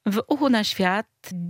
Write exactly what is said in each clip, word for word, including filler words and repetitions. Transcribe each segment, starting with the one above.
W Uchu na świat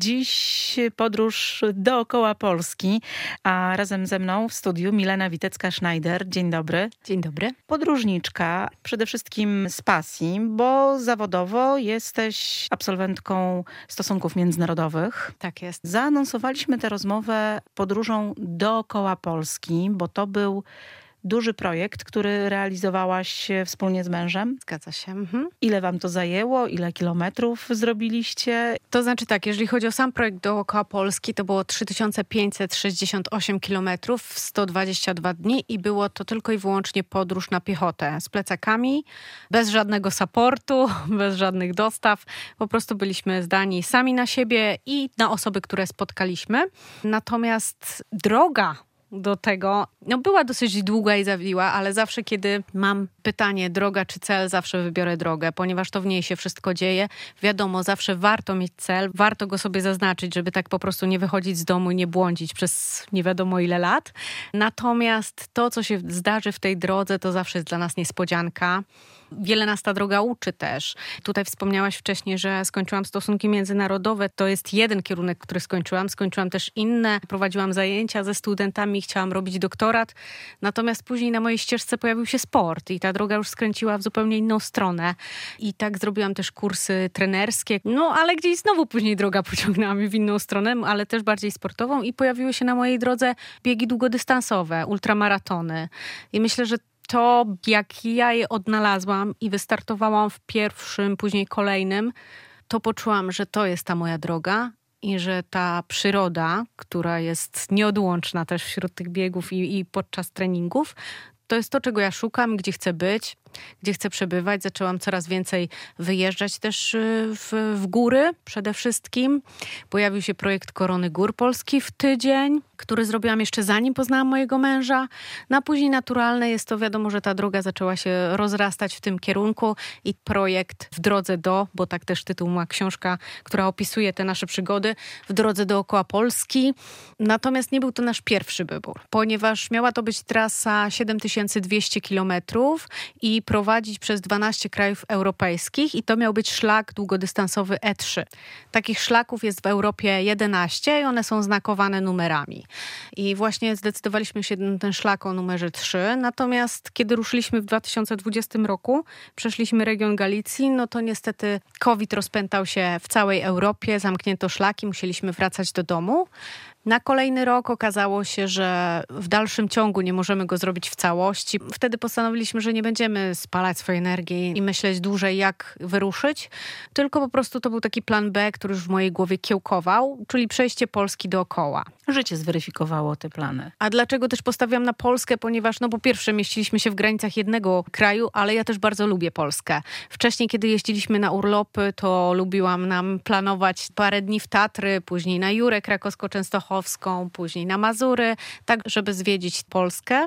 dziś podróż dookoła Polski, a razem ze mną w studiu Milena Witecka-Schneider. Dzień dobry. Dzień dobry. Podróżniczka, przede wszystkim z pasji, bo zawodowo jesteś absolwentką stosunków międzynarodowych. Tak jest. Zaanonsowaliśmy tę rozmowę podróżą dookoła Polski, bo to był duży projekt, który realizowałaś wspólnie z mężem. Zgadza się. Mhm. Ile wam to zajęło? Ile kilometrów zrobiliście? To znaczy tak, jeżeli chodzi o sam projekt dookoła Polski, to było trzy tysiące pięćset sześćdziesiąt osiem kilometrów w sto dwadzieścia dwa dni i było to tylko i wyłącznie podróż na piechotę z plecakami, bez żadnego supportu, bez żadnych dostaw. Po prostu byliśmy zdani sami na siebie i na osoby, które spotkaliśmy. Natomiast droga do tego, no była dosyć długa i zawiła, ale zawsze kiedy mam pytanie droga czy cel, zawsze wybiorę drogę, ponieważ to w niej się wszystko dzieje. Wiadomo, zawsze warto mieć cel, warto go sobie zaznaczyć, żeby tak po prostu nie wychodzić z domu i nie błądzić przez nie wiadomo ile lat. Natomiast to, co się zdarzy w tej drodze, to zawsze jest dla nas niespodzianka. Wiele nas ta droga uczy też. Tutaj wspomniałaś wcześniej, że skończyłam stosunki międzynarodowe. To jest jeden kierunek, który skończyłam. Skończyłam też inne. Prowadziłam zajęcia ze studentami, chciałam robić doktorat. Natomiast później na mojej ścieżce pojawił się sport i ta droga już skręciła w zupełnie inną stronę. I tak zrobiłam też kursy trenerskie. No, ale gdzieś znowu później droga pociągnęła mnie w inną stronę, ale też bardziej sportową i pojawiły się na mojej drodze biegi długodystansowe, ultramaratony. I myślę, że to, jak ja je odnalazłam i wystartowałam w pierwszym, później kolejnym, to poczułam, że to jest ta moja droga i że ta przyroda, która jest nieodłączna też wśród tych biegów i, i podczas treningów, to jest to, czego ja szukam, gdzie chcę być, gdzie chcę przebywać. Zaczęłam coraz więcej wyjeżdżać też w, w góry przede wszystkim. Pojawił się projekt Korony Gór Polski w tydzień, który zrobiłam jeszcze zanim poznałam mojego męża. No a później naturalne jest to, wiadomo, że ta droga zaczęła się rozrastać w tym kierunku i projekt W drodze do, bo tak też tytuł ma książka, która opisuje te nasze przygody, W drodze dookoła Polski. Natomiast nie był to nasz pierwszy wybór, ponieważ miała to być trasa siedem tysięcy dwieście kilometrów i prowadzić przez dwanaście krajów europejskich i to miał być szlak długodystansowy E trzy. Takich szlaków jest w Europie jedenaście i one są znakowane numerami. I właśnie zdecydowaliśmy się na ten szlak o numerze trzy. Natomiast kiedy ruszyliśmy w dwa tysiące dwudziestym roku, przeszliśmy region Galicji, no to niestety COVID rozpętał się w całej Europie, zamknięto szlaki, musieliśmy wracać do domu. Na kolejny rok okazało się, że w dalszym ciągu nie możemy go zrobić w całości. Wtedy postanowiliśmy, że nie będziemy spalać swojej energii i myśleć dłużej, jak wyruszyć, tylko po prostu to był taki plan B, który już w mojej głowie kiełkował, czyli przejście Polski dookoła. Życie zweryfikowało te plany. A dlaczego też postawiłam na Polskę? Ponieważ no po pierwsze mieściliśmy się w granicach jednego kraju, ale ja też bardzo lubię Polskę. Wcześniej, kiedy jeździliśmy na urlopy, to lubiłam nam planować parę dni w Tatry, później na Jurę Krakowsko-Częstochowską, później na Mazury, tak żeby zwiedzić Polskę.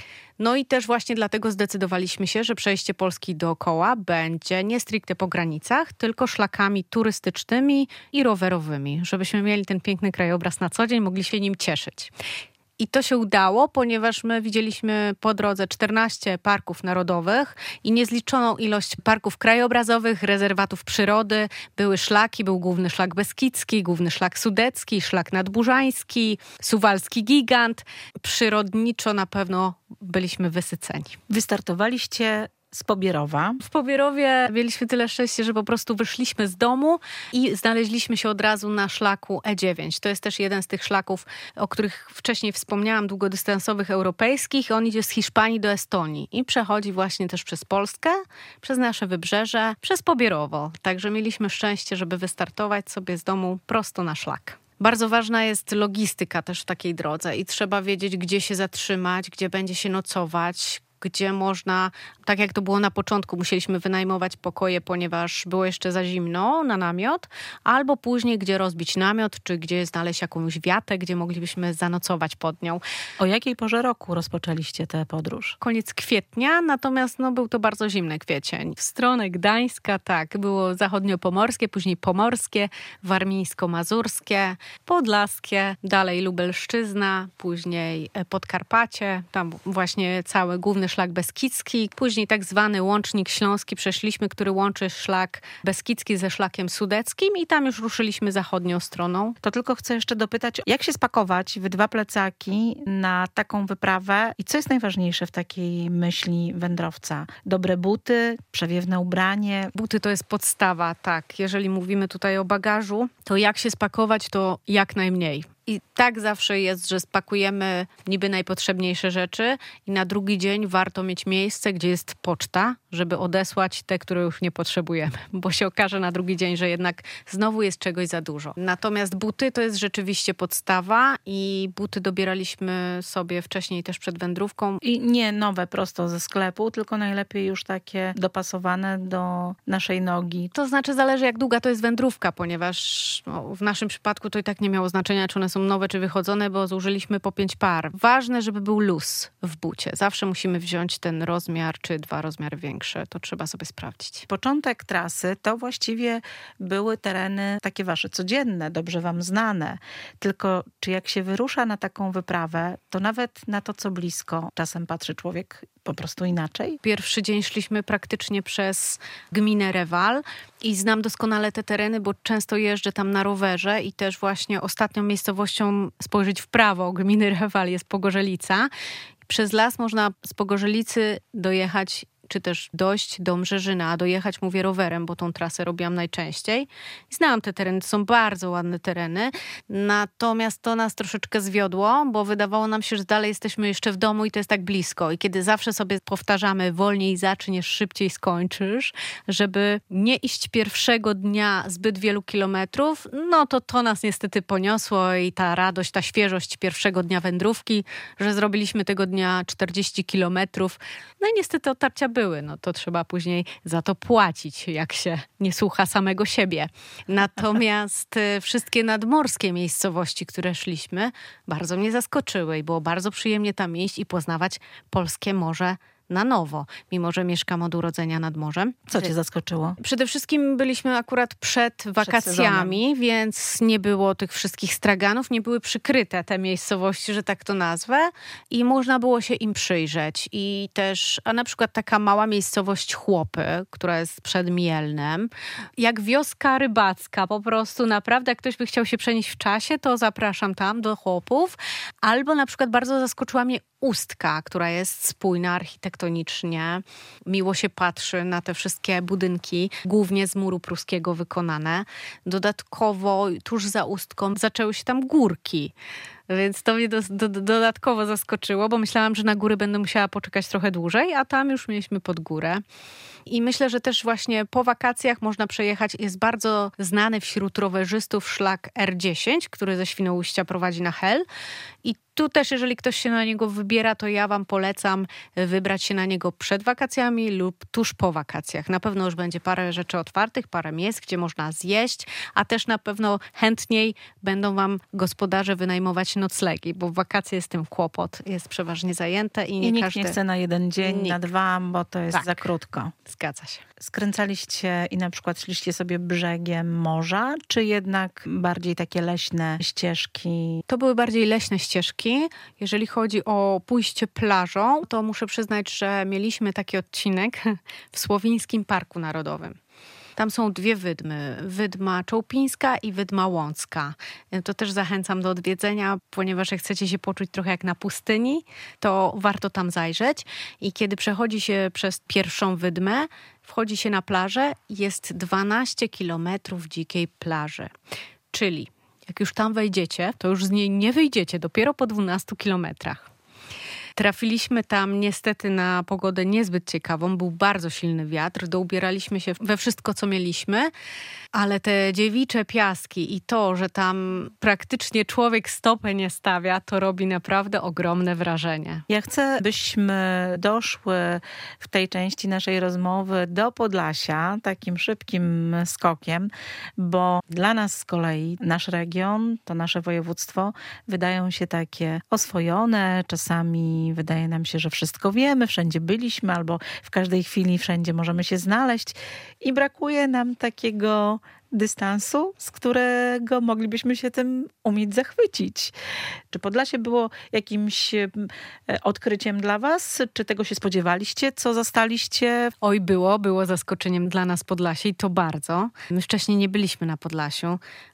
No i też właśnie dlatego zdecydowaliśmy się, że przejście Polski dookoła będzie nie stricte po granicach, tylko szlakami turystycznymi i rowerowymi, żebyśmy mieli ten piękny krajobraz na co dzień, mogli się nim cieszyć. I to się udało, ponieważ my widzieliśmy po drodze czternaście parków narodowych i niezliczoną ilość parków krajobrazowych, rezerwatów przyrody. Były szlaki, był główny szlak beskidzki, główny szlak sudecki, szlak nadburzański, suwalski gigant. Przyrodniczo na pewno byliśmy wysyceni. Wystartowaliście z Pobierowa. W Pobierowie mieliśmy tyle szczęścia, że po prostu wyszliśmy z domu i znaleźliśmy się od razu na szlaku E dziewięć. To jest też jeden z tych szlaków, o których wcześniej wspomniałam, długodystansowych europejskich. On idzie z Hiszpanii do Estonii i przechodzi właśnie też przez Polskę, przez nasze wybrzeże, przez Pobierowo. Także mieliśmy szczęście, żeby wystartować sobie z domu prosto na szlak. Bardzo ważna jest logistyka też w takiej drodze i trzeba wiedzieć, gdzie się zatrzymać, gdzie będzie się nocować, gdzie można, tak jak to było na początku, musieliśmy wynajmować pokoje, ponieważ było jeszcze za zimno na namiot, albo później, gdzie rozbić namiot, czy gdzie znaleźć jakąś wiatę, gdzie moglibyśmy zanocować pod nią. O jakiej porze roku rozpoczęliście tę podróż? Koniec kwietnia, natomiast no, był to bardzo zimny kwiecień. W stronę Gdańska, tak, było zachodniopomorskie, później pomorskie, warmińsko-mazurskie, podlaskie, dalej Lubelszczyzna, później Podkarpacie, tam właśnie cały główny szlak beskidzki, później tak zwany łącznik śląski przeszliśmy, który łączy szlak beskidzki ze szlakiem sudeckim i tam już ruszyliśmy zachodnią stroną. To tylko chcę jeszcze dopytać, jak się spakować w dwa plecaki na taką wyprawę i co jest najważniejsze w takiej myśli wędrowca? Dobre buty, przewiewne ubranie? Buty to jest podstawa, tak. Jeżeli mówimy tutaj o bagażu, to jak się spakować, to jak najmniej. I tak zawsze jest, że spakujemy niby najpotrzebniejsze rzeczy i na drugi dzień warto mieć miejsce, gdzie jest poczta, żeby odesłać te, które już nie potrzebujemy, bo się okaże na drugi dzień, że jednak znowu jest czegoś za dużo. Natomiast buty to jest rzeczywiście podstawa i buty dobieraliśmy sobie wcześniej też przed wędrówką. I nie nowe prosto ze sklepu, tylko najlepiej już takie dopasowane do naszej nogi. To znaczy zależy, jak długa to jest wędrówka, ponieważ no, w naszym przypadku to i tak nie miało znaczenia, czy one są nowe, czy wychodzone, bo zużyliśmy po pięć par. Ważne, żeby był luz w bucie. Zawsze musimy wziąć ten rozmiar, czy dwa rozmiary większe. To trzeba sobie sprawdzić. Początek trasy to właściwie były tereny takie wasze codzienne, dobrze wam znane. Tylko czy jak się wyrusza na taką wyprawę, to nawet na to, co blisko, czasem patrzy człowiek po prostu inaczej? Pierwszy dzień szliśmy praktycznie przez gminę Rewal i znam doskonale te tereny, bo często jeżdżę tam na rowerze i też właśnie ostatnią miejscowością spojrzeć w prawo gminy Rewal jest Pogorzelica. Przez las można z Pogorzelicy dojechać czy też dojść do Mrzeżyna, a dojechać mówię rowerem, bo tą trasę robiłam najczęściej. I znałam te tereny, to są bardzo ładne tereny, natomiast to nas troszeczkę zwiodło, bo wydawało nam się, że dalej jesteśmy jeszcze w domu i to jest tak blisko. I kiedy zawsze sobie powtarzamy, wolniej zaczniesz, szybciej skończysz, żeby nie iść pierwszego dnia zbyt wielu kilometrów, no to to nas niestety poniosło i ta radość, ta świeżość pierwszego dnia wędrówki, że zrobiliśmy tego dnia czterdzieści kilometrów. No i niestety otarcia były. Były, no to trzeba później za to płacić, jak się nie słucha samego siebie. Natomiast wszystkie nadmorskie miejscowości, które szliśmy, bardzo mnie zaskoczyły i było bardzo przyjemnie tam iść i poznawać polskie morze na nowo, mimo że mieszkam od urodzenia nad morzem. Co cię zaskoczyło? Przede wszystkim byliśmy akurat przed wakacjami, przed więc nie było tych wszystkich straganów, nie były przykryte te miejscowości, że tak to nazwę i można było się im przyjrzeć. I też, a na przykład taka mała miejscowość Chłopy, która jest przed Mielnem, jak wioska rybacka, po prostu naprawdę, jak ktoś by chciał się przenieść w czasie, to zapraszam tam do Chłopów. Albo na przykład bardzo zaskoczyła mnie Ustka, która jest spójna architektonicznie. Miło się patrzy na te wszystkie budynki, głównie z muru pruskiego wykonane. Dodatkowo tuż za Ustką zaczęły się tam górki. Więc to mnie do, do, dodatkowo zaskoczyło, bo myślałam, że na góry będę musiała poczekać trochę dłużej, a tam już mieliśmy pod górę. I myślę, że też właśnie po wakacjach można przejechać. Jest bardzo znany wśród rowerzystów szlak R dziesięć, który ze Świnoujścia prowadzi na Hel. I tu też, jeżeli ktoś się na niego wybiera, to ja wam polecam wybrać się na niego przed wakacjami lub tuż po wakacjach. Na pewno już będzie parę rzeczy otwartych, parę miejsc, gdzie można zjeść, a też na pewno chętniej będą wam gospodarze wynajmować noclegi, bo w wakacje jest tym kłopot. Jest przeważnie zajęte i nie I nikt każdy... nie chce na jeden dzień, nikt. na dwa, bo to jest tak. za krótko. Zgadza się. Skręcaliście i na przykład szliście sobie brzegiem morza, czy jednak bardziej takie leśne ścieżki? To były bardziej leśne ścieżki. Jeżeli chodzi o pójście plażą, to muszę przyznać, że mieliśmy taki odcinek w Słowińskim Parku Narodowym. Tam są dwie wydmy, wydma Czołpińska i wydma Łącka. To też zachęcam do odwiedzenia, ponieważ jak chcecie się poczuć trochę jak na pustyni, to warto tam zajrzeć. I kiedy przechodzi się przez pierwszą wydmę, wchodzi się na plażę, jest dwanaście kilometrów dzikiej plaży. Czyli jak już tam wejdziecie, to już z niej nie wyjdziecie, dopiero po dwunastu kilometrach. Trafiliśmy tam niestety na pogodę niezbyt ciekawą. Był bardzo silny wiatr. Doubieraliśmy się we wszystko, co mieliśmy. Ale te dziewicze piaski i to, że tam praktycznie człowiek stopy nie stawia, to robi naprawdę ogromne wrażenie. Ja chcę, byśmy doszły w tej części naszej rozmowy do Podlasia takim szybkim skokiem, bo dla nas z kolei nasz region, to nasze województwo wydają się takie oswojone, czasami wydaje nam się, że wszystko wiemy, wszędzie byliśmy albo w każdej chwili wszędzie możemy się znaleźć i brakuje nam takiego dystansu, z którego moglibyśmy się tym umieć zachwycić. Czy Podlasie było jakimś odkryciem dla was? Czy tego się spodziewaliście? Co zastaliście? Oj, było, było zaskoczeniem dla nas Podlasie i to bardzo. My wcześniej nie byliśmy na Podlasiu,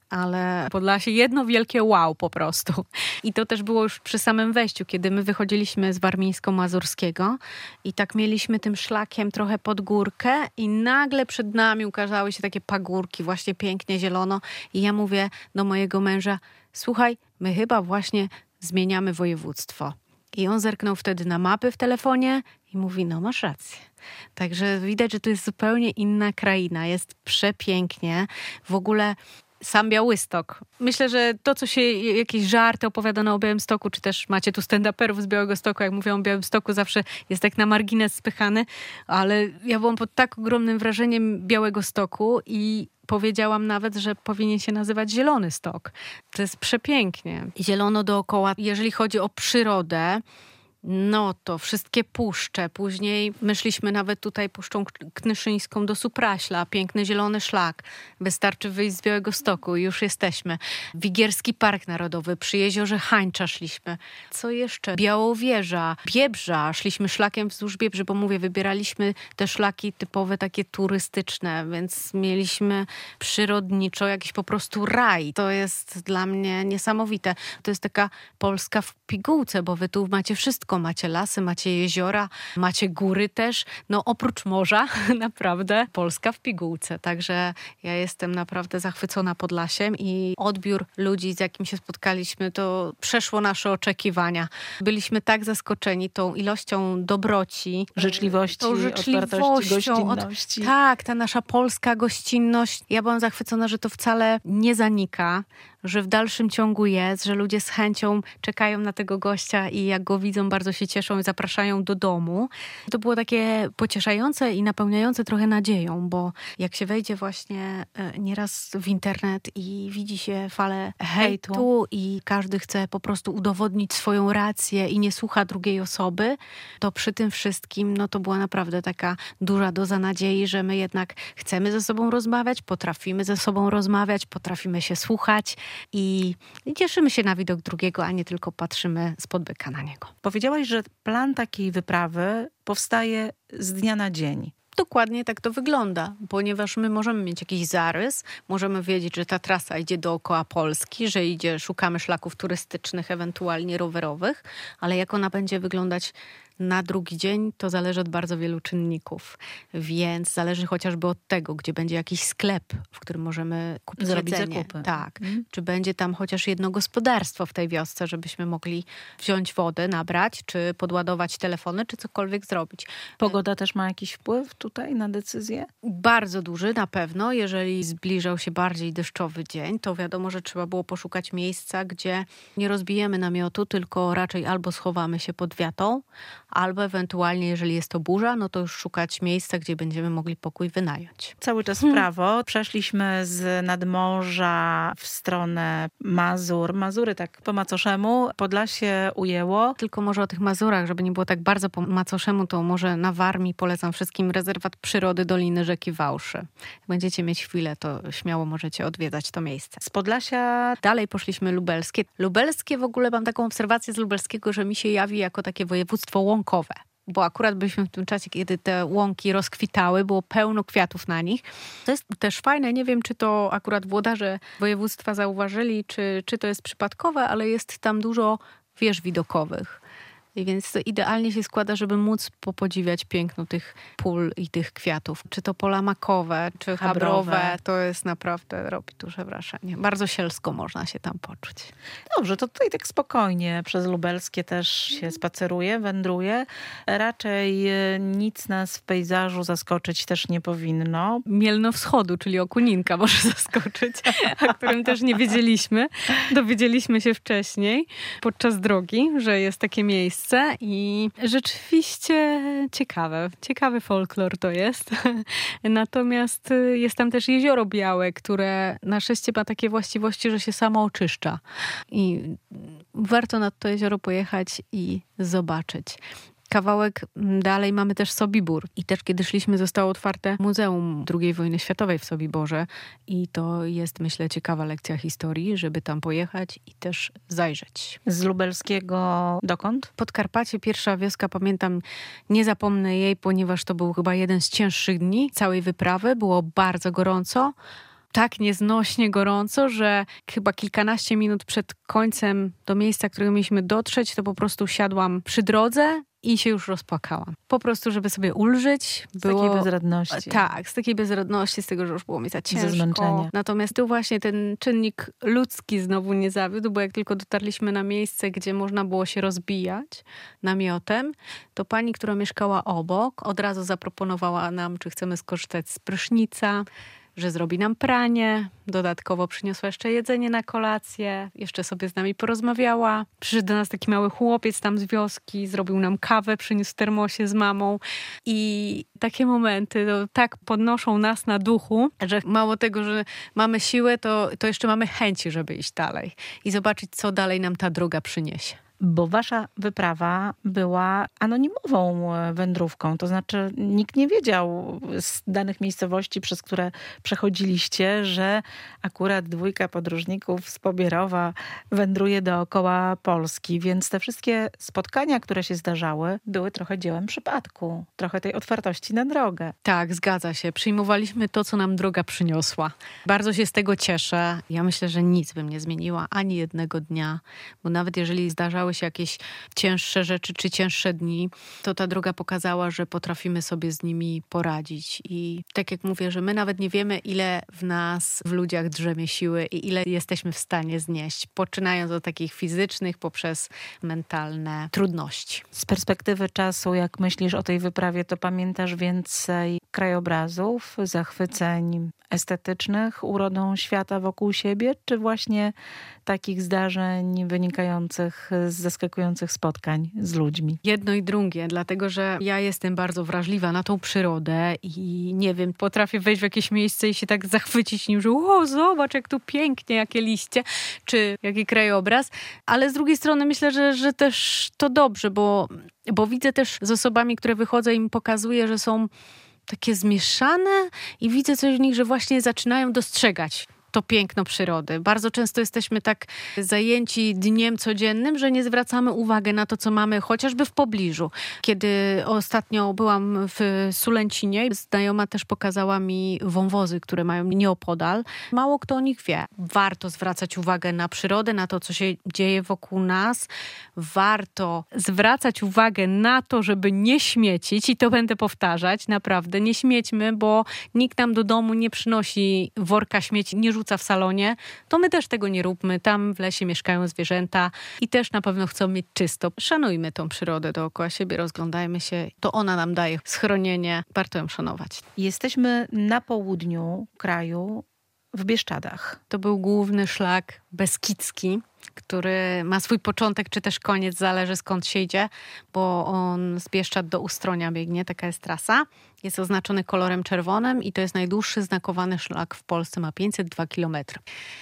ale Podlasie jedno wielkie wow po prostu. I to też było już przy samym wejściu, kiedy my wychodziliśmy z Warmińsko-Mazurskiego i tak mieliśmy tym szlakiem trochę pod górkę i nagle przed nami ukazały się takie pagórki, właśnie pięknie zielono i ja mówię do mojego męża, słuchaj, my chyba właśnie zmieniamy województwo. I on zerknął wtedy na mapy w telefonie i mówi, no masz rację. Także widać, że to jest zupełnie inna kraina, jest przepięknie. W ogóle sam Białystok. Myślę, że to, co się, jakieś żarty opowiadano o Białymstoku, czy też macie tu stand-uperów z Białegostoku, jak mówią o Białymstoku, zawsze jest tak na margines spychany, ale ja byłam pod tak ogromnym wrażeniem Białegostoku i powiedziałam nawet, że powinien się nazywać Zielony Stok. To jest przepięknie. Zielono dookoła. Jeżeli chodzi o przyrodę, no to wszystkie puszcze. Później my szliśmy nawet tutaj Puszczą Knyszyńską do Supraśla. Piękny zielony szlak. Wystarczy wyjść z Białegostoku i już jesteśmy. Wigierski Park Narodowy. Przy jeziorze Hańcza szliśmy. Co jeszcze? Białowieża, Biebrza. Szliśmy szlakiem wzdłuż Biebrzy, bo mówię, wybieraliśmy te szlaki typowe, takie turystyczne, więc mieliśmy przyrodniczo jakiś po prostu raj. To jest dla mnie niesamowite. To jest taka Polska w pigułce, bo wy tu macie wszystko. Macie lasy, macie jeziora, macie góry też. No oprócz morza, naprawdę Polska w pigułce. Także ja jestem naprawdę zachwycona Podlasiem i odbiór ludzi, z jakim się spotkaliśmy, to przeszło nasze oczekiwania. Byliśmy tak zaskoczeni tą ilością dobroci, życzliwości, tą życzliwością, otwartości, gościnności. Od, tak, ta nasza polska gościnność. Ja byłam zachwycona, że to wcale nie zanika, że w dalszym ciągu jest, że ludzie z chęcią czekają na tego gościa i jak go widzą, bardzo się cieszą i zapraszają do domu. To było takie pocieszające i napełniające trochę nadzieją, bo jak się wejdzie właśnie nieraz w internet i widzi się falę hejtu, hejtu i każdy chce po prostu udowodnić swoją rację i nie słucha drugiej osoby, to przy tym wszystkim no to była naprawdę taka duża doza nadziei, że my jednak chcemy ze sobą rozmawiać, potrafimy ze sobą rozmawiać, potrafimy się słuchać i cieszymy się na widok drugiego, a nie tylko patrzymy spod byka na niego. Powiedziałaś, że plan takiej wyprawy powstaje z dnia na dzień. Dokładnie tak to wygląda, ponieważ my możemy mieć jakiś zarys, możemy wiedzieć, że ta trasa idzie dookoła Polski, że idzie, szukamy szlaków turystycznych, ewentualnie rowerowych, ale jak ona będzie wyglądać na drugi dzień, to zależy od bardzo wielu czynników, więc zależy chociażby od tego, gdzie będzie jakiś sklep, w którym możemy kupić zrobić jedzenie. zakupy. Tak. Mm. Czy będzie tam chociaż jedno gospodarstwo w tej wiosce, żebyśmy mogli wziąć wodę, nabrać, czy podładować telefony, czy cokolwiek zrobić. Pogoda też ma jakiś wpływ tutaj na decyzję? Bardzo duży na pewno. Jeżeli zbliżał się bardziej deszczowy dzień, to wiadomo, że trzeba było poszukać miejsca, gdzie nie rozbijemy namiotu, tylko raczej albo schowamy się pod wiatą, albo ewentualnie, jeżeli jest to burza, no to już szukać miejsca, gdzie będziemy mogli pokój wynająć. Cały czas w prawo. Przeszliśmy z nadmorza w stronę Mazur. Mazury tak po macoszemu. Podlasie ujęło. Tylko może o tych Mazurach, żeby nie było tak bardzo po macoszemu, to może na Warmii polecam wszystkim rezerwat przyrody Doliny Rzeki Wałszy. Jak będziecie mieć chwilę, to śmiało możecie odwiedzać to miejsce. Z Podlasia dalej poszliśmy Lubelskie. Lubelskie w ogóle, mam taką obserwację z Lubelskiego, że mi się jawi jako takie województwo łąkowe. Bo akurat byliśmy w tym czasie, kiedy te łąki rozkwitały, było pełno kwiatów na nich. To jest też fajne, nie wiem, czy to akurat włodarze województwa zauważyli, czy, czy to jest przypadkowe, ale jest tam dużo wież widokowych. I więc to idealnie się składa, żeby móc popodziwiać piękno tych pól i tych kwiatów. Czy to pola makowe, czy habrowe, habrowe to jest naprawdę, robi duże wrażenie. Bardzo sielsko można się tam poczuć. Dobrze, to tutaj tak spokojnie przez Lubelskie też się spaceruje, wędruje. Raczej nic nas w pejzażu zaskoczyć też nie powinno. Mielno Wschodu, czyli Okuninka może zaskoczyć, o którym też nie wiedzieliśmy. Dowiedzieliśmy się wcześniej podczas drogi, że jest takie miejsce. I rzeczywiście ciekawe, ciekawy folklor to jest. Natomiast jest tam też Jezioro Białe, które na szczęście ma takie właściwości, że się samo oczyszcza. I warto nad to jezioro pojechać i zobaczyć. Kawałek dalej mamy też Sobibór. I też kiedy szliśmy, zostało otwarte Muzeum drugiej Wojny Światowej w Sobiborze. I to jest, myślę, ciekawa lekcja historii, żeby tam pojechać i też zajrzeć. Z Lubelskiego dokąd? Podkarpacie, pierwsza wioska, pamiętam, nie zapomnę jej, ponieważ to był chyba jeden z cięższych dni całej wyprawy. Było bardzo gorąco. Tak nieznośnie gorąco, że chyba kilkanaście minut przed końcem do miejsca, którego mieliśmy dotrzeć, to po prostu siadłam przy drodze i się już rozpłakałam. Po prostu, żeby sobie ulżyć. Z było... takiej bezradności. Tak, z takiej bezradności, z tego, że już było mi za ciężko. Ze zmęczenia. Natomiast tu właśnie ten czynnik ludzki znowu nie zawiódł, bo jak tylko dotarliśmy na miejsce, gdzie można było się rozbijać namiotem, to pani, która mieszkała obok, od razu zaproponowała nam, czy chcemy skorzystać z prysznica, że zrobi nam pranie, dodatkowo przyniosła jeszcze jedzenie na kolację, jeszcze sobie z nami porozmawiała. Przyszedł do nas taki mały chłopiec tam z wioski, zrobił nam kawę, przyniósł w termosie z mamą i takie momenty to tak podnoszą nas na duchu, że mało tego, że mamy siłę, to, to jeszcze mamy chęci, żeby iść dalej i zobaczyć, co dalej nam ta droga przyniesie. Bo wasza wyprawa była anonimową wędrówką, to znaczy nikt nie wiedział z danych miejscowości, przez które przechodziliście, że akurat dwójka podróżników z Pobierowa wędruje dookoła Polski, więc te wszystkie spotkania, które się zdarzały, były trochę dziełem przypadku, trochę tej otwartości na drogę. Tak, zgadza się. Przyjmowaliśmy to, co nam droga przyniosła. Bardzo się z tego cieszę. Ja myślę, że nic bym nie zmieniła ani jednego dnia, bo nawet jeżeli zdarzały się jakieś cięższe rzeczy czy cięższe dni, to ta droga pokazała, że potrafimy sobie z nimi poradzić. I tak jak mówię, że my nawet nie wiemy, ile w nas, w ludziach drzemie siły i ile jesteśmy w stanie znieść, poczynając od takich fizycznych poprzez mentalne trudności. Z perspektywy czasu, jak myślisz o tej wyprawie, to pamiętasz więcej krajobrazów, zachwyceń estetycznych, urodą świata wokół siebie, czy właśnie takich zdarzeń wynikających z zaskakujących spotkań z ludźmi? Jedno i drugie, dlatego że ja jestem bardzo wrażliwa na tą przyrodę i nie wiem, potrafię wejść w jakieś miejsce i się tak zachwycić nim, że o, zobacz jak tu pięknie, jakie liście, czy jaki krajobraz, ale z drugiej strony myślę, że, że też to dobrze, bo, bo widzę też z osobami, które wychodzę i im pokazuję, że są takie zmieszane i widzę coś w nich, że właśnie zaczynają dostrzegać to piękno przyrody. Bardzo często jesteśmy tak zajęci dniem codziennym, że nie zwracamy uwagi na to, co mamy chociażby w pobliżu. Kiedy ostatnio byłam w Sulęcinie, znajoma też pokazała mi wąwozy, które mają nieopodal. Mało kto o nich wie. Warto zwracać uwagę na przyrodę, na to, co się dzieje wokół nas. Warto zwracać uwagę na to, żeby nie śmiecić i to będę powtarzać, naprawdę. Nie śmiećmy, bo nikt nam do domu nie przynosi worka śmieci, nie rzuca w salonie, to my też tego nie róbmy. Tam w lesie mieszkają zwierzęta i też na pewno chcą mieć czysto. Szanujmy tą przyrodę dookoła siebie, rozglądajmy się. To ona nam daje schronienie. Warto ją szanować. Jesteśmy na południu kraju, w Bieszczadach. To był główny szlak beskidzki, który ma swój początek, czy też koniec, zależy skąd się idzie, bo on z Bieszczad do Ustronia biegnie, taka jest trasa. Jest oznaczony kolorem czerwonym i to jest najdłuższy znakowany szlak w Polsce, ma pięćset dwa kilometry.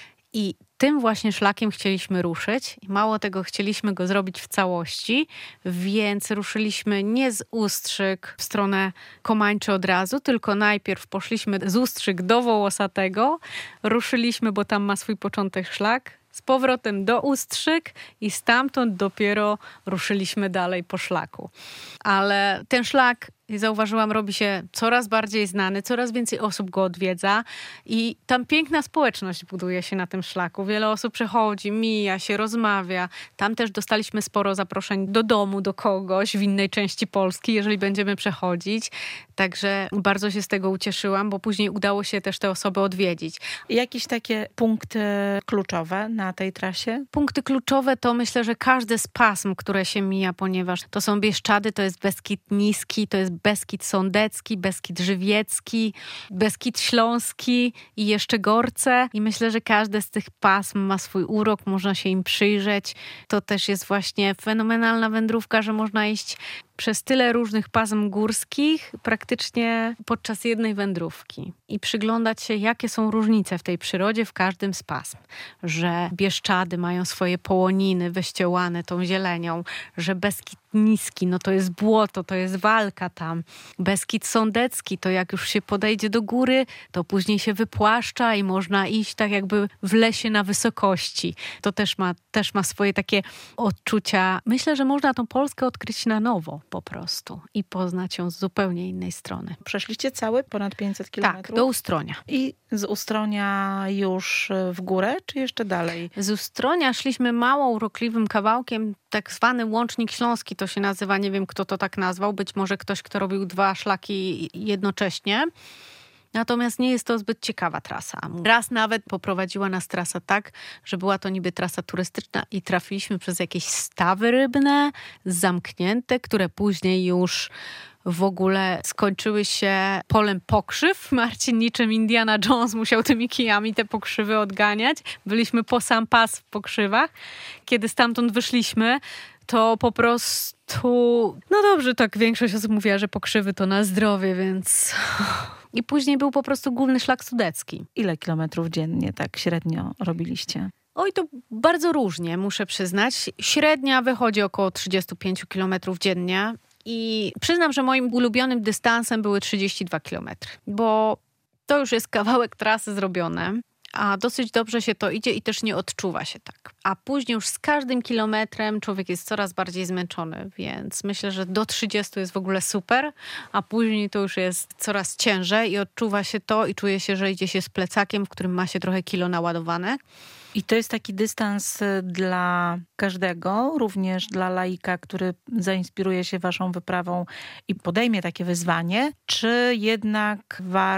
I tym właśnie szlakiem chcieliśmy ruszyć. I mało tego, chcieliśmy go zrobić w całości, więc ruszyliśmy nie z Ustrzyk w stronę Komańczy od razu, tylko najpierw poszliśmy z Ustrzyk do Wołosatego. Ruszyliśmy, bo tam ma swój początek szlak, z powrotem do Ustrzyk i stamtąd dopiero ruszyliśmy dalej po szlaku. Ale ten szlak, zauważyłam, robi się coraz bardziej znany, coraz więcej osób go odwiedza i tam piękna społeczność buduje się na tym szlaku. Wiele osób przechodzi, mija się, rozmawia. Tam też dostaliśmy sporo zaproszeń do domu, do kogoś w innej części Polski, jeżeli będziemy przechodzić. Także bardzo się z tego ucieszyłam, bo później udało się też te osoby odwiedzić. Jakieś takie punkty kluczowe na tej trasie? Punkty kluczowe to myślę, że każdy z pasm, które się mija, ponieważ to są Bieszczady, to jest Beskid Niski, to jest Beskid Sądecki, Beskid Żywiecki, Beskid Śląski i jeszcze Gorce. I myślę, że każde z tych pasm ma swój urok, można się im przyjrzeć. To też jest właśnie fenomenalna wędrówka, że można iść przez tyle różnych pasm górskich praktycznie podczas jednej wędrówki i przyglądać się, jakie są różnice w tej przyrodzie w każdym z pasm. Że Bieszczady mają swoje połoniny wyściełane tą zielenią, że Beskid Niski, no to jest błoto, to jest walka tam. Beskid Sądecki, to jak już się podejdzie do góry, to później się wypłaszcza i można iść tak jakby w lesie na wysokości. To też ma, też ma swoje takie odczucia. Myślę, że można tą Polskę odkryć na nowo po prostu i poznać ją z zupełnie innej strony. Przeszliście cały ponad pięćset kilometrów? Tak, do Ustronia. I z Ustronia już w górę, czy jeszcze dalej? Z Ustronia szliśmy mało urokliwym kawałkiem, tak zwany Łącznik Śląski to się nazywa, nie wiem kto to tak nazwał, być może ktoś, kto robił dwa szlaki jednocześnie. Natomiast nie jest to zbyt ciekawa trasa. Raz nawet poprowadziła nas trasa tak, że była to niby trasa turystyczna i trafiliśmy przez jakieś stawy rybne zamknięte, które później już w ogóle skończyły się polem pokrzyw. Marcin niczym Indiana Jones musiał tymi kijami te pokrzywy odganiać. Byliśmy po sam pas w pokrzywach. Kiedy stamtąd wyszliśmy, to po prostu... No dobrze, tak większość osób mówiła, że pokrzywy to na zdrowie, więc... I później był po prostu główny szlak sudecki. Ile kilometrów dziennie tak średnio robiliście? Oj, to bardzo różnie, muszę przyznać. Średnia wychodzi około trzydzieści pięć kilometrów dziennie. I przyznam, że moim ulubionym dystansem były trzydzieści dwa kilometry, bo to już jest kawałek trasy zrobione, a dosyć dobrze się to idzie i też nie odczuwa się tak. A później już z każdym kilometrem człowiek jest coraz bardziej zmęczony, więc myślę, że do trzydziestu jest w ogóle super, a później to już jest coraz ciężej i odczuwa się to i czuje się, że idzie się z plecakiem, w którym ma się trochę kilo naładowane. I to jest taki dystans dla każdego, również dla laika, który zainspiruje się waszą wyprawą i podejmie takie wyzwanie, czy jednak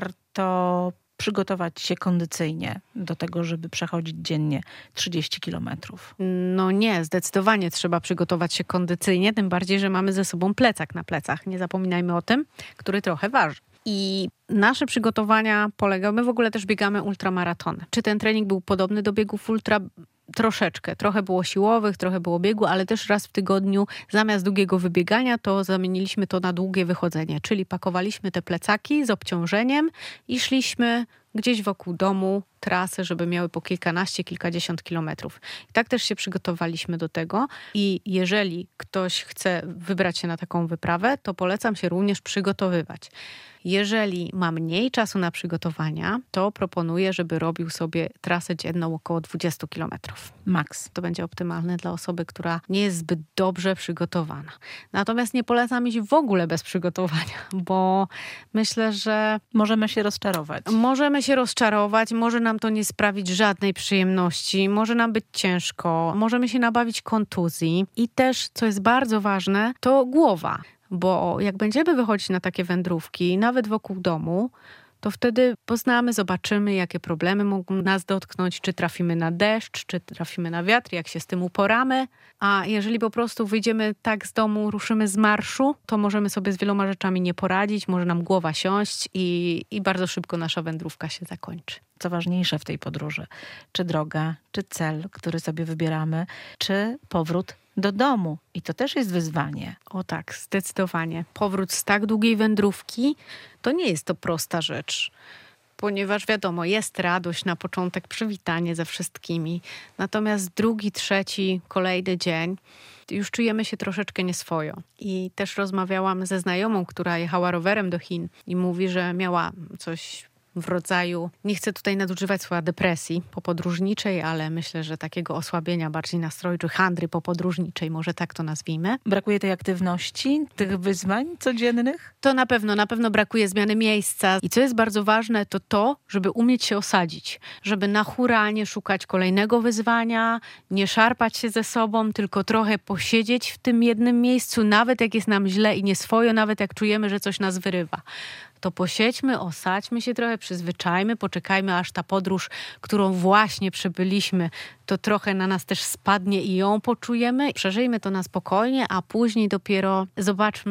warto przygotować się kondycyjnie do tego, żeby przechodzić dziennie trzydzieści kilometrów? No nie, zdecydowanie trzeba przygotować się kondycyjnie, tym bardziej, że mamy ze sobą plecak na plecach. Nie zapominajmy o tym, który trochę waży. I nasze przygotowania polegały, my w ogóle też biegamy ultramaratony. Czy ten trening był podobny do biegów ultra? Troszeczkę. Trochę było siłowych, trochę było biegu, ale też raz w tygodniu zamiast długiego wybiegania to zamieniliśmy to na długie wychodzenie. Czyli pakowaliśmy te plecaki z obciążeniem i szliśmy gdzieś wokół domu trasy, żeby miały po kilkanaście, kilkadziesiąt kilometrów. I tak też się przygotowaliśmy do tego i jeżeli ktoś chce wybrać się na taką wyprawę, to polecam się również przygotowywać. Jeżeli ma mniej czasu na przygotowania, to proponuję, żeby robił sobie trasę dzienną około dwadzieścia kilometrów. Max. To będzie optymalne dla osoby, która nie jest zbyt dobrze przygotowana. Natomiast nie polecam iść w ogóle bez przygotowania, bo myślę, że... Możemy się rozczarować. Możemy się rozczarować, może nam to nie sprawić żadnej przyjemności, może nam być ciężko, możemy się nabawić kontuzji i też, co jest bardzo ważne, to głowa. Bo jak będziemy wychodzić na takie wędrówki, nawet wokół domu, to wtedy poznamy, zobaczymy, jakie problemy mogą nas dotknąć, czy trafimy na deszcz, czy trafimy na wiatr, jak się z tym uporamy. A jeżeli po prostu wyjdziemy tak z domu, ruszymy z marszu, to możemy sobie z wieloma rzeczami nie poradzić, może nam głowa siąść i, i bardzo szybko nasza wędrówka się zakończy. Co ważniejsze w tej podróży? Czy droga, czy cel, który sobie wybieramy, czy powrót do domu. I to też jest wyzwanie. O tak, zdecydowanie. Powrót z tak długiej wędrówki to nie jest to prosta rzecz. Ponieważ wiadomo, jest radość na początek, przywitanie ze wszystkimi. Natomiast drugi, trzeci, kolejny dzień już czujemy się troszeczkę nieswojo. I też rozmawiałam ze znajomą, która jechała rowerem do Chin i mówi, że miała coś w rodzaju, nie chcę tutaj nadużywać słowa depresji popodróżniczej, ale myślę, że takiego osłabienia bardziej nastroju, czy handry popodróżniczej, może tak to nazwijmy. Brakuje tej aktywności, tych wyzwań codziennych? To na pewno, na pewno brakuje zmiany miejsca. I co jest bardzo ważne, to to, żeby umieć się osadzić, żeby na hura nie szukać kolejnego wyzwania, nie szarpać się ze sobą, tylko trochę posiedzieć w tym jednym miejscu, nawet jak jest nam źle i nieswojo, nawet jak czujemy, że coś nas wyrywa. To posiedźmy, osadźmy się trochę, przyzwyczajmy, poczekajmy, aż ta podróż, którą właśnie przebyliśmy, to trochę na nas też spadnie i ją poczujemy. Przeżyjmy to na spokojnie, a później dopiero zobaczmy,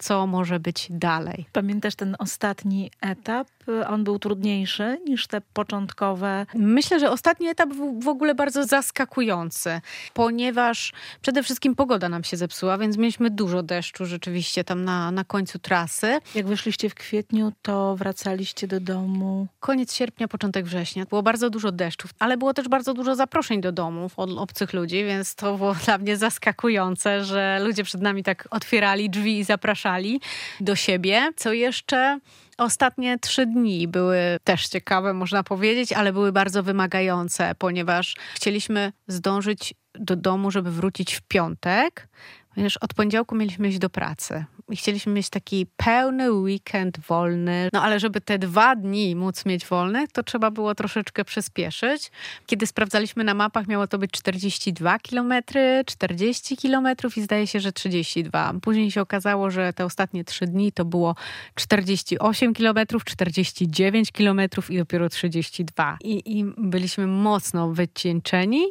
co może być dalej. Pamiętasz ten ostatni etap? On był trudniejszy niż te początkowe? Myślę, że ostatni etap był w ogóle bardzo zaskakujący, ponieważ przede wszystkim pogoda nam się zepsuła, więc mieliśmy dużo deszczu rzeczywiście tam na, na końcu trasy. Jak wyszliście w kwietniu, to wracaliście do domu? Koniec sierpnia, początek września. Było bardzo dużo deszczów, ale było też bardzo dużo zaproszeń do domów od obcych ludzi, więc to było dla mnie zaskakujące, że ludzie przed nami tak otwierali drzwi i zapraszali do siebie. Co jeszcze? Ostatnie trzy dni były też ciekawe, można powiedzieć, ale były bardzo wymagające, ponieważ chcieliśmy zdążyć do domu, żeby wrócić w piątek, ponieważ od poniedziałku mieliśmy iść do pracy. I chcieliśmy mieć taki pełny weekend wolny. No ale żeby te dwa dni móc mieć wolne, to trzeba było troszeczkę przyspieszyć. Kiedy sprawdzaliśmy na mapach, miało to być czterdzieści dwa kilometry, czterdzieści kilometrów i zdaje się, że trzydzieści dwa. Później się okazało, że te ostatnie trzy dni to było czterdzieści osiem kilometrów, czterdzieści dziewięć kilometrów i dopiero trzydzieści dwa. I, i byliśmy mocno wycieńczeni.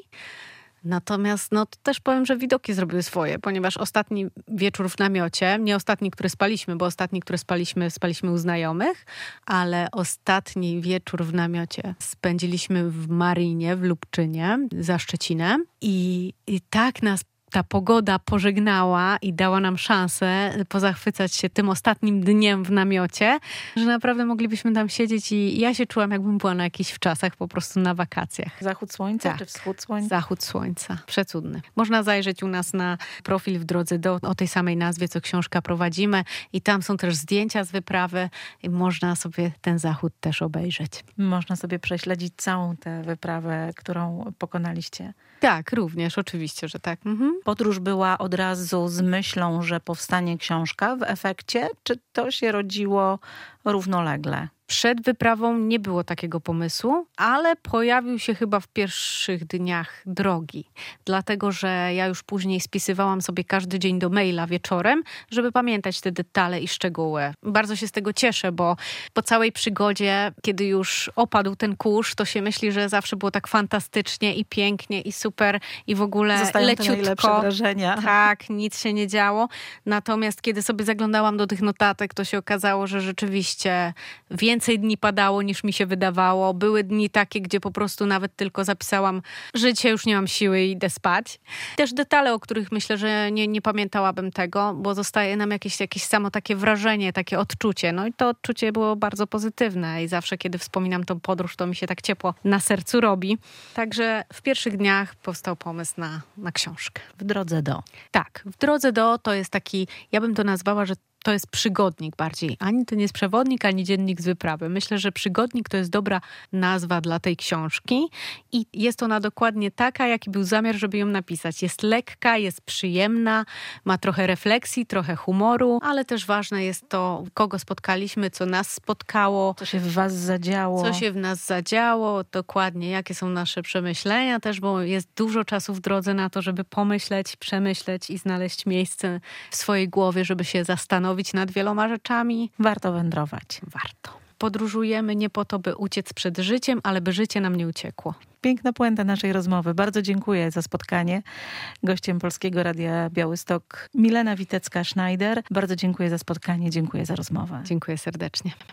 Natomiast no to też powiem, że widoki zrobiły swoje, ponieważ ostatni wieczór w namiocie, nie ostatni, który spaliśmy, bo ostatni, który spaliśmy, spaliśmy u znajomych, ale ostatni wieczór w namiocie spędziliśmy w Marinie, w Lubczynie, za Szczecinem i, i tak nas ta pogoda pożegnała i dała nam szansę pozachwycać się tym ostatnim dniem w namiocie, że naprawdę moglibyśmy tam siedzieć i ja się czułam, jakbym była na jakichś wczasach, po prostu na wakacjach. Zachód słońca tak. czy wschód słońca? Zachód słońca. Przecudny. Można zajrzeć u nas na profil W Drodze do, o tej samej nazwie, co książka prowadzimy i tam są też zdjęcia z wyprawy i można sobie ten zachód też obejrzeć. Można sobie prześledzić całą tę wyprawę, którą pokonaliście. Tak, również, oczywiście, że tak. Mhm. Podróż była od razu z myślą, że powstanie książka w efekcie, czy to się rodziło równolegle? Przed wyprawą nie było takiego pomysłu, ale pojawił się chyba w pierwszych dniach drogi. Dlatego, że ja już później spisywałam sobie każdy dzień do maila wieczorem, żeby pamiętać te detale i szczegóły. Bardzo się z tego cieszę, bo po całej przygodzie, kiedy już opadł ten kurz, to się myśli, że zawsze było tak fantastycznie i pięknie i super i w ogóle Zostają leciutko. te najlepsze wrażenia. Tak, nic się nie działo. Natomiast kiedy sobie zaglądałam do tych notatek, to się okazało, że rzeczywiście więcej dni padało niż mi się wydawało. Były dni takie, gdzie po prostu nawet tylko zapisałam, że dzisiaj już nie mam siły i idę spać. Też detale, o których myślę, że nie, nie pamiętałabym tego, bo zostaje nam jakieś, jakieś samo takie wrażenie, takie odczucie. No i to odczucie było bardzo pozytywne i zawsze, kiedy wspominam tą podróż, to mi się tak ciepło na sercu robi. Także w pierwszych dniach powstał pomysł na, na książkę. W drodze do. Tak, w drodze do to jest taki, ja bym to nazwała, że to jest przygodnik bardziej. Ani to nie jest przewodnik, ani dziennik z wyprawy. Myślę, że przygodnik to jest dobra nazwa dla tej książki i jest ona dokładnie taka, jaki był zamiar, żeby ją napisać. Jest lekka, jest przyjemna, ma trochę refleksji, trochę humoru, ale też ważne jest to, kogo spotkaliśmy, co nas spotkało. Co się w was zadziało. Co się w nas zadziało, dokładnie, jakie są nasze przemyślenia też, bo jest dużo czasu w drodze na to, żeby pomyśleć, przemyśleć i znaleźć miejsce w swojej głowie, żeby się zastanowić nad wieloma rzeczami. Warto wędrować. Warto. Podróżujemy nie po to, by uciec przed życiem, ale by życie nam nie uciekło. Piękna puenta naszej rozmowy. Bardzo dziękuję za spotkanie. Gościem Polskiego Radia Białystok Milena Witecka-Schneider. Bardzo dziękuję za spotkanie, dziękuję za rozmowę. Dziękuję serdecznie.